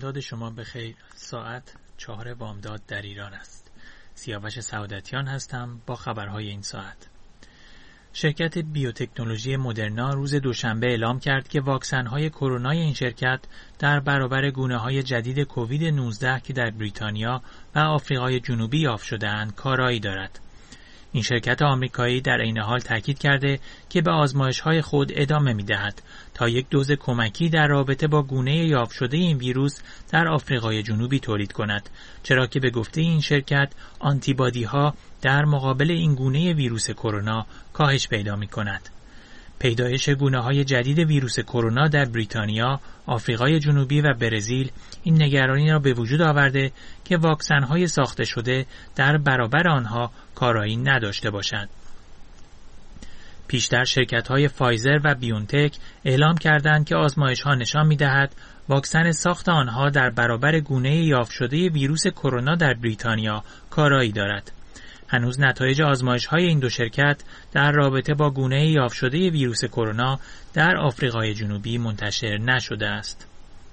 بامداد شما بخیر. ساعت 4 بامداد در ایران است. سیاوش سعادتیان هستم با خبرهای این ساعت. شرکت بیوتکنولوژی مدرنا روز دوشنبه اعلام کرد که واکسن‌های کرونای این شرکت در برابر گونه‌های جدید کووید 19 که در بریتانیا و آفریقای جنوبی یافت شده‌اند کارایی دارد. این شرکت آمریکایی در عین حال تاکید کرده که به آزمایش‌های خود ادامه می‌دهد تا یک دوز کمکی در رابطه با گونه یافت شده این ویروس در آفریقای جنوبی تولید کند، چرا که به گفته این شرکت آنتیبادی‌ها در مقابل این گونه ویروس کرونا کاهش پیدا می‌کند. پیدایش گونه‌های جدید ویروس کرونا در بریتانیا، آفریقای جنوبی و برزیل این نگرانی را به وجود آورده که واکسن‌های ساخته شده در برابر آنها کارایی نداشته باشند. پیشتر شرکت‌های فایزر و بیونتک اعلام کردند که آزمایش‌ها نشان می‌دهد واکسن ساخت آنها در برابر گونه یافت شده ویروس کرونا در بریتانیا کارایی دارد. هنوز نتایج آزمایش‌های این دو شرکت در رابطه با گونه یافت شده ویروس کرونا در آفریقای جنوبی منتشر نشده است.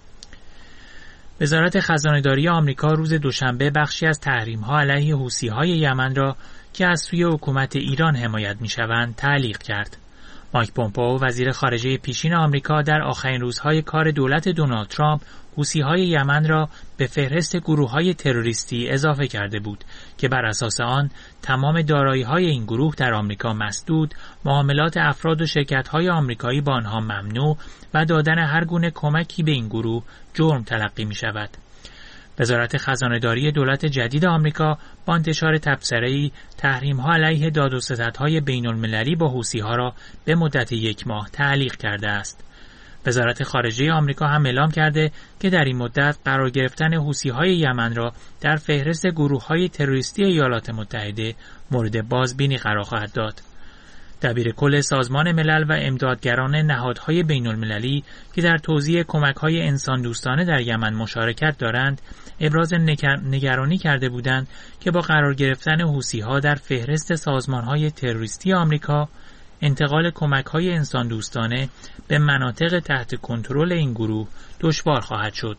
وزارت خزانه‌داری آمریکا روز دوشنبه بخشی از تحریم‌ها علیه حوثی‌های یمن را که از سوی حکومت ایران حمایت می‌شوند تعلیق کرد. مایک پومپئو وزیر خارجه پیشین آمریکا در آخرین روزهای کار دولت دونالد ترامپ حوثی‌های یمن را به فهرست گروه‌های تروریستی اضافه کرده بود که بر اساس آن تمام دارایی‌های این گروه در آمریکا مسدود، معاملات افراد و شرکت‌های آمریکایی با آنها ممنوع و دادن هر گونه کمکی به این گروه جرم تلقی می‌شود. وزارت خزانه‌داری دولت جدید آمریکا با انتشار تبصره‌ای تحریم‌ها علیه داد و ستدهای بین‌المللی با حوثی‌ها را به مدت 1 ماه تعلیق کرده است. وزارت خارجه آمریکا هم اعلام کرده که در این مدت قرار گرفتن حوثی‌های یمن را در فهرست گروه‌های تروریستی ایالات متحده مورد بازبینی قرار خواهد داد. دبیر کل سازمان ملل و امدادگران نهادهای بین‌المللی که در توزیع کمک‌های انسان دوستانه در یمن مشارکت دارند، ابراز نگرانی کرده بودند که با قرار گرفتن حوثی‌ها در فهرست سازمان‌های تروریستی آمریکا، انتقال کمک‌های انسان دوستانه به مناطق تحت کنترل این گروه دشوار خواهد شد.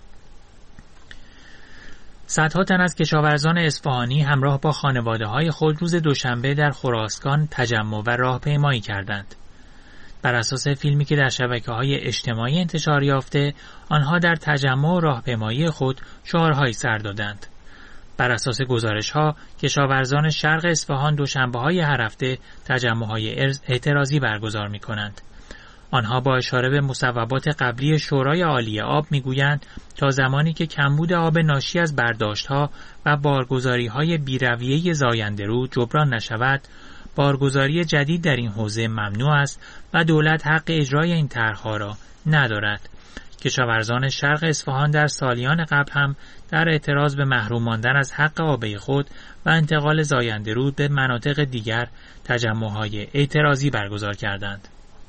صدها تن از کشاورزان اصفهانی همراه با خانواده‌های خود روز دوشنبه در خراسان تجمع و راهپیمایی کردند. بر اساس فیلمی که در شبکه‌های اجتماعی انتشار یافته، آنها در تجمع و راهپیمایی خود شعارهایی سر دادند. بر اساس گزارش‌ها، کشاورزان شرق اصفهان دوشنبه‌های هر هفته تجمع‌های اعتراضی برگزار می‌کنند. آنها با اشاره به مصوبات قبلی شورای عالی آب میگویند تا زمانی که کمبود آب ناشی از برداشت‌ها و بارگذاری‌های بی‌رویه زاینده‌رو جبران نشود، بارگذاری جدید در این حوزه ممنوع است و دولت حق اجرای این طرح‌ها را ندارد. کشاورزان شرق اصفهان در سالیان قبل هم در اعتراض به محروم ماندن از حق آبی خود و انتقال زاینده‌رود به مناطق دیگر تجمع‌های اعتراضی برگزار کردند.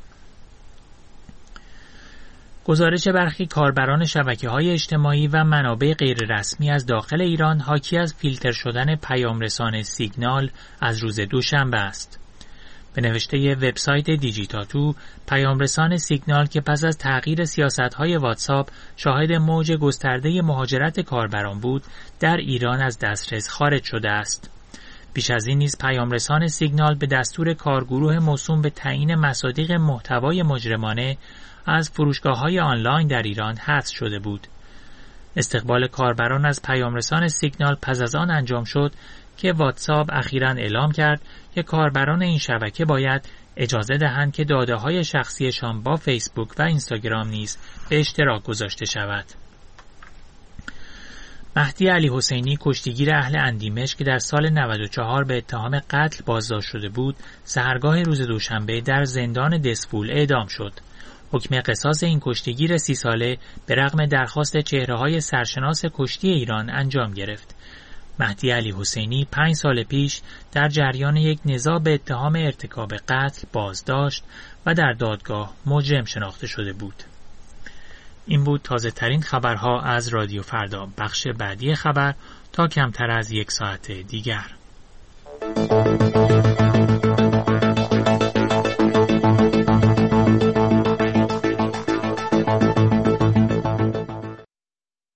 گزارش برخی کاربران شبکه‌های اجتماعی و منابع غیررسمی از داخل ایران حاکی از فیلتر شدن پیامرسان سیگنال از روز دوشنبه است. به نوشته وبسایت دیجیتاتو، پیامرسان سیگنال که پس از تغییر سیاست‌های واتساپ شاهد موج گسترده مهاجرت کاربران بود، در ایران از دسترس خارج شده است. بیش از این نیز پیامرسان سیگنال به دستور کارگروه موسوم به تعیین مصادیق محتوای مجرمانه از فروشگاه‌های آنلاین در ایران حذف شده بود. استقبال کاربران از پیامرسان سیگنال پس از آن انجام شد که واتساپ اخیراً اعلام کرد که کاربران این شبکه باید اجازه دهند که داده‌های شخصیشان با فیسبوک و اینستاگرام نیز به اشتراک گذاشته شود. مهدی علی حسینی، کشتیگیر اهل اندیمش که در سال 94 به اتهام قتل بازداشت شده بود، سحرگاه روز دوشنبه در زندان دسفول اعدام شد. حکم قصاص این کشتیگیر 30 ساله به رغم درخواست چهره‌های سرشناس کشتی ایران انجام گرفت. مهدی علی حسینی 5 سال پیش در جریان یک نزاع به اتهام ارتکاب قتل بازداشت و در دادگاه مجرم شناخته شده بود. این بود تازه ترین خبرها از رادیو فردا. بخش بعدی خبر تا کمتر از 1 ساعت دیگر.